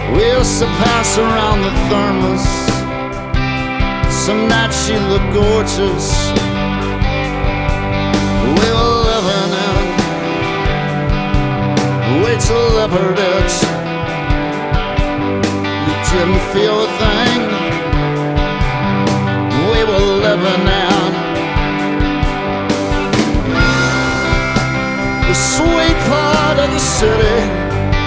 We used to pass around the thermos. Some nights she looked gorgeous. We were living in way too liberties. You didn't feel a thing. We were living in the sweet part of the city.